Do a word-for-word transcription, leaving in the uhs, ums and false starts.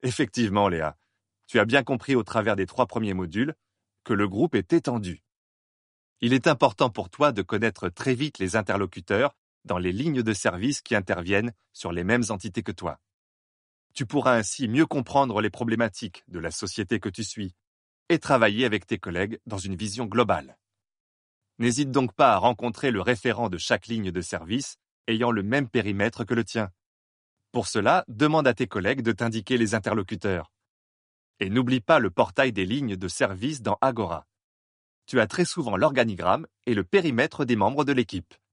Effectivement, Léa, tu as bien compris au travers des trois premiers modules que le groupe est étendu. Il est important pour toi de connaître très vite les interlocuteurs dans les lignes de service qui interviennent sur les mêmes entités que toi. Tu pourras ainsi mieux comprendre les problématiques de la société que tu suis et travailler avec tes collègues dans une vision globale. N'hésite donc pas à rencontrer le référent de chaque ligne de service ayant le même périmètre que le tien. Pour cela, demande à tes collègues de t'indiquer les interlocuteurs. Et n'oublie pas le portail des lignes de service dans Agora. Tu as très souvent l'organigramme et le périmètre des membres de l'équipe.